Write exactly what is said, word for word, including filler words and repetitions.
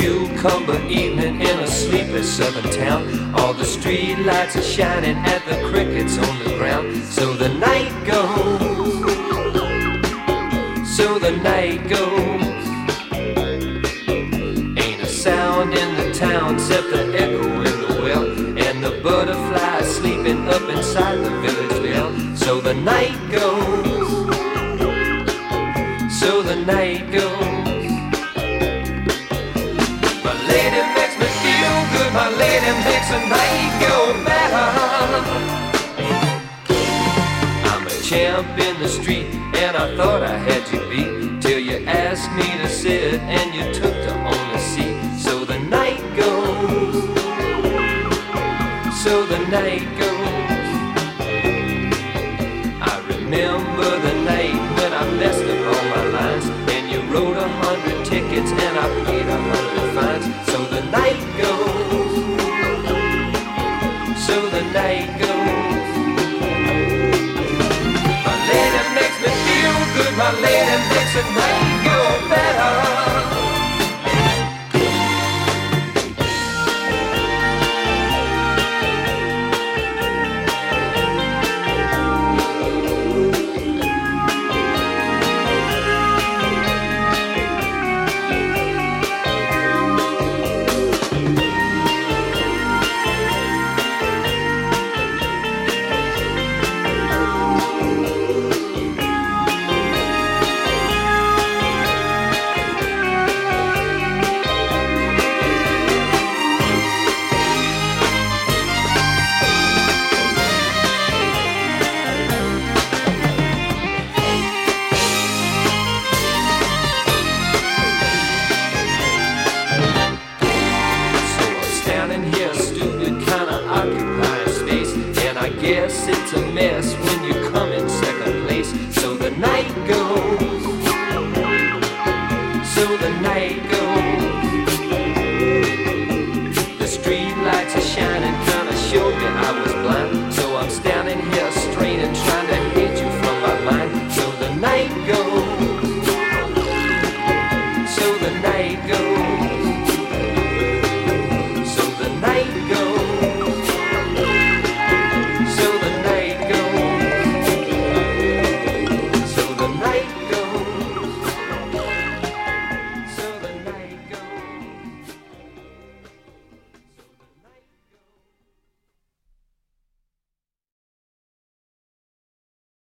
cucumber evening in a sleepy southern town. All the street lights are shining at the crickets on the ground. So the night goes, so the night goes. Ain't a sound in the town except the echo in the well, and the butterflies sleeping up inside the village bell. So the night goes, so the night goes. My lady makes me feel good, my lady makes the night go better. I'm a champ in the street, and I thought I had you beat, till you asked me to sit and you took the only seat. So the night goes, so the night goes. I remember the night when I messed up all my lines, and you wrote a hundred tickets and I paid a hundred fines. So the night goes, so the night goes. My lady makes me feel good, my lady makes the night go better. It's a mess.